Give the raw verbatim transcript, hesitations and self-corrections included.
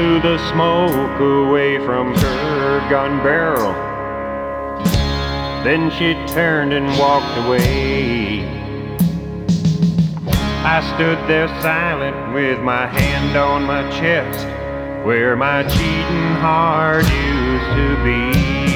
blew the smoke away from her gun barrel. Then she turned and walked away. I stood there silent with my hand on my chest, where my cheating heart used to be.